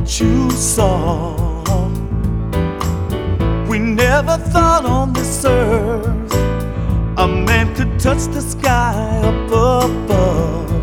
what you saw. We never thought on this earth a man could touch the sky up above.